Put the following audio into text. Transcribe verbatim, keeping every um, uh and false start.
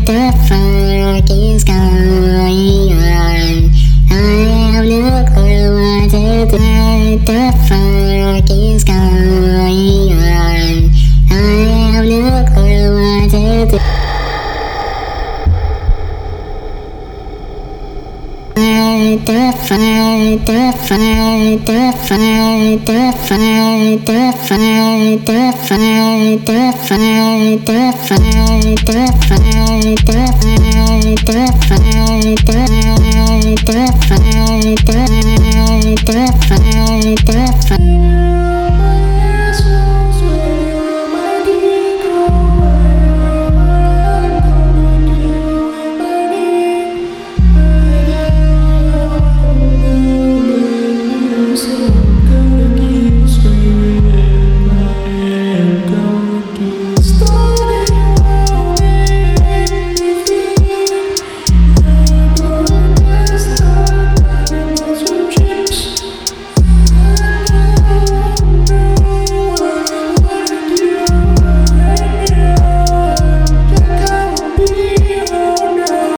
the fuck is going on? I have no clue what to do. What the fuck is going on? I have no clue what to do. What the fuck, the fuck, the fuck, the fuck, the fuck, the fuck, the fuck, the fuck, the fuck, the fuck, the fuck.